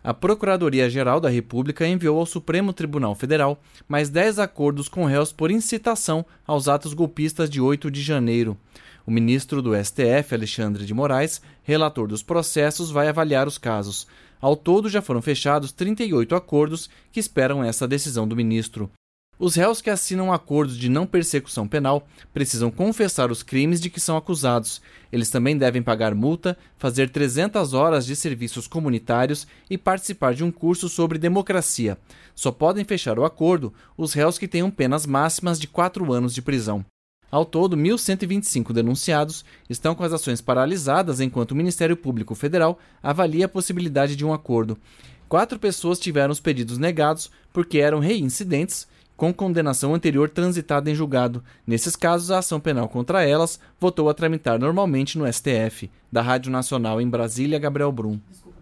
A Procuradoria-Geral da República enviou ao Supremo Tribunal Federal mais 10 acordos com réus por incitação aos atos golpistas de 8 de janeiro. O ministro do STF, Alexandre de Moraes, relator dos processos, vai avaliar os casos. Ao todo, já foram fechados 38 acordos que esperam essa decisão do ministro. Os réus que assinam acordos de não persecução penal precisam confessar os crimes de que são acusados. Eles também devem pagar multa, fazer 300 horas de serviços comunitários e participar de um curso sobre democracia. Só podem fechar o acordo os réus que tenham penas máximas de 4 anos de prisão. Ao todo, 1.125 denunciados estão com as ações paralisadas enquanto o Ministério Público Federal avalia a possibilidade de um acordo. 4 pessoas tiveram os pedidos negados porque eram reincidentes, com condenação anterior transitada em julgado. Nesses casos, a ação penal contra elas voltou a tramitar normalmente no STF. Da Rádio Nacional em Brasília, Gabriel Brum.